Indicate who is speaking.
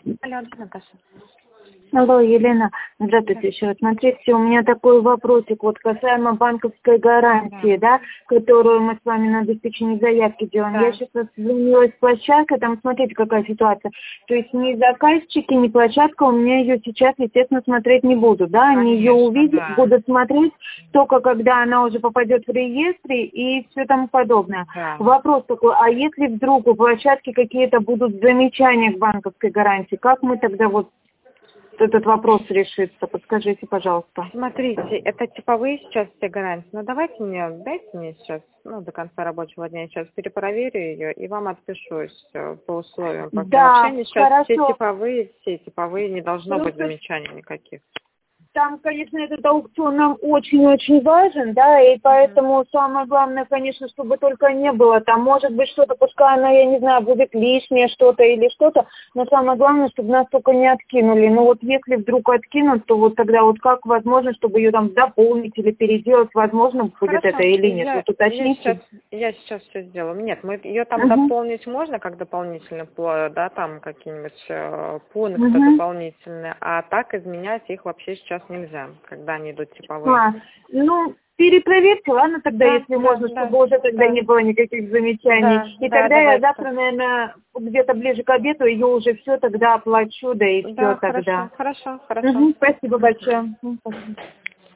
Speaker 1: Алло, Наташа.
Speaker 2: Алло, Елена, здравствуйте еще раз. Смотрите, у меня такой вопросик, вот касаемо банковской гарантии, да, которую мы с вами на обеспечении заявки делаем.
Speaker 1: Да.
Speaker 2: Я сейчас звонилась с площадкой, там смотрите, какая ситуация. То есть ни заказчики, ни площадка у меня ее сейчас, естественно, смотреть не будут, да, они ее
Speaker 1: Конечно,
Speaker 2: увидят,
Speaker 1: да.
Speaker 2: будут смотреть только когда она уже попадет в реестр и все тому подобное.
Speaker 1: Да.
Speaker 2: Вопрос такой, а если вдруг у площадки какие-то будут замечания к банковской гарантии, как мы тогда вот этот вопрос решится? Подскажите, пожалуйста.
Speaker 1: Смотрите, это типовые сейчас все гарантии. Но дайте мне сейчас, до конца рабочего дня, сейчас перепроверю ее и вам отпишусь по условиям. По всем.
Speaker 2: Да,
Speaker 1: Вообще сейчас
Speaker 2: хорошо.
Speaker 1: все типовые, не должно быть
Speaker 2: Просто
Speaker 1: замечаний никаких.
Speaker 2: там, конечно, этот аукцион нам очень-очень важен, да, и поэтому самое главное, конечно, чтобы только не было там, может быть, что-то, пускай она, я не знаю, будет лишнее что-то или что-то, но самое главное, чтобы нас только не откинули. Но вот если вдруг откинут, то вот тогда вот как возможно, чтобы ее там дополнить или переделать, возможно будет это или нет? Вот уточните.
Speaker 1: Я сейчас все сделаю. Нет, мы ее там дополнить можно, как дополнительно, да, там какие-нибудь пункты дополнительные, а так изменять их вообще сейчас нельзя, когда они идут типовые.
Speaker 2: Перепроверьте, ладно, тогда,
Speaker 1: Да,
Speaker 2: если можно, чтобы уже тогда не было никаких замечаний. И тогда я завтра, наверное, где-то ближе к обеду ее уже все тогда оплачу, да и все тогда.
Speaker 1: Хорошо.
Speaker 2: Спасибо большое. Спасибо.